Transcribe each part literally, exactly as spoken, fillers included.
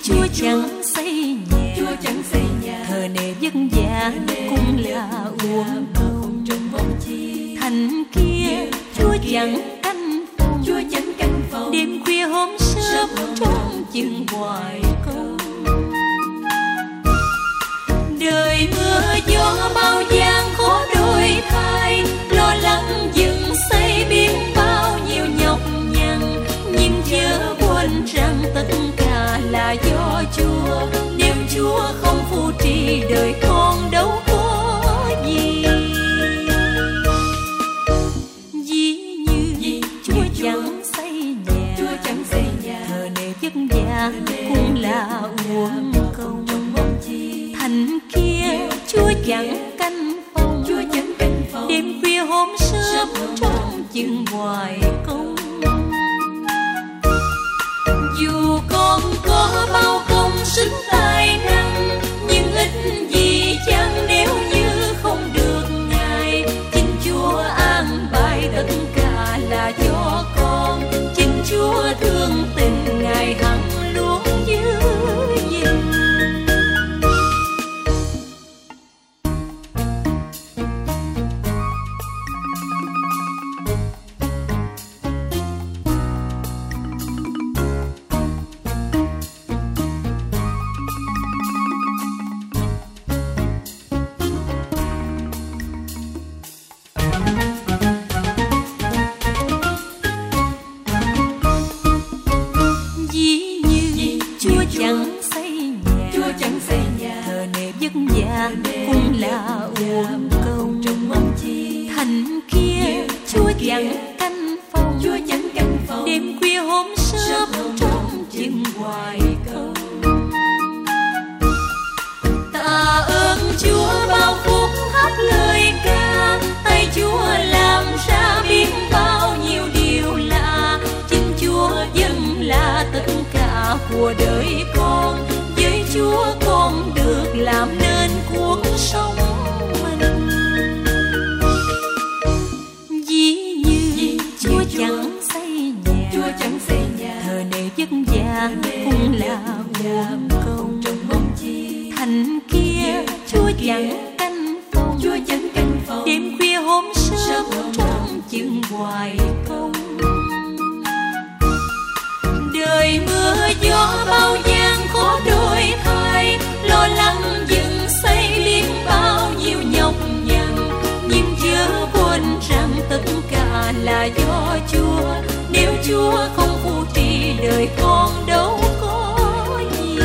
Chúa chẳng xây nhà, Chúa chẳng xây nhà, thờ nề vất vả cũng là uổng công. trong mong chi Thành kia Chúa chẳng canh phòng, Chúa chẳng canh phòng, đêm khuya hôm sớm trông chừng hoài công. Đời mưa gió bao gian khó đổi thay, lo lắng dựng xây biết bao nhiêu nhọc nhằn, nhưng chớ quên rằng tất cả là do Chúa. Nếu Chúa không phù trì đời con đâu có gì. Ví như Vì Chúa Chúa chẳng xây nhà, Chúa chẳng xây nhà, thờ nề vất vả cũng là uổng công. trong mong chi Thành kia Chúa chẳng canh phòng, Chúa chẳng canh phòng, đêm khuya hôm sớm trông chừng hoài công. Dù con có bao công sức tài năng, nhưng ít gì chăng nếu như không được Ngài. Chính Chúa an bài tất cả là cho con, chính Chúa thương tình Ngài hằng luôn giữ gìn. Ví như Chúa chẳng xây nhà, Chúa chẳng xây nhà, thờ nề vất vả cũng là uổng công. trong mong chi Thành kia Chúa chẳng canh phòng, Chúa chẳng canh phòng, đêm khuya hôm sớm trông chừng hoài công. Tạ ơn Chúa bao phút hát lời ca, tay Chúa làm ra biết bao nhiêu điều lạ. Chính Chúa vẫn là tất cả của đời con, với Chúa con được làm nên cuộc sống mình. Ví như Chúa chẳng xây nhà, Chúa chẳng xây nhà, thờ nề vất vả cũng là uổng công. trong mong chi Thành kia Chúa chẳng canh phòng, Chúa chẳng canh phòng, đêm khuya hôm sớm trông chừng hoài công. Đời mưa gió bao gian khó đổi thay, lo lắng dựng xây biết bao nhiêu nhọc nhằn, nhưng chớ quên rằng tất cả là do Chúa. Nếu Chúa không phù trì đời con đâu có gì.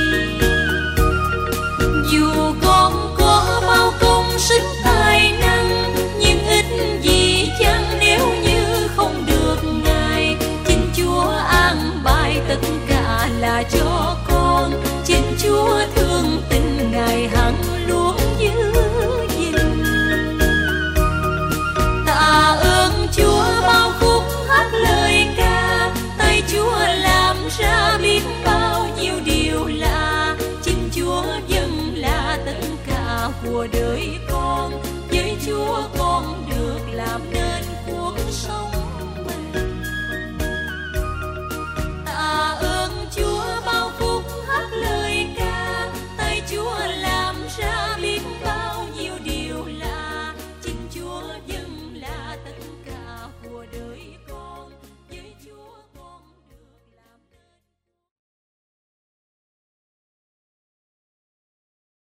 Dù con có bao công sức tài năng, nhưng ít gì chăng nếu như không được Ngài. Chính Chúa an bài tất cả là cho con,